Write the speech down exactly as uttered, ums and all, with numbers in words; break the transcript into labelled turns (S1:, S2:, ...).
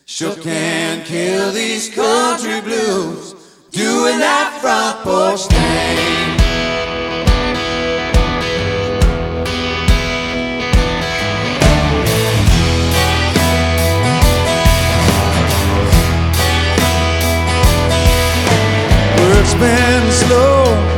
S1: Sure can kill these country blues, doing that front porch thing. Work's been slow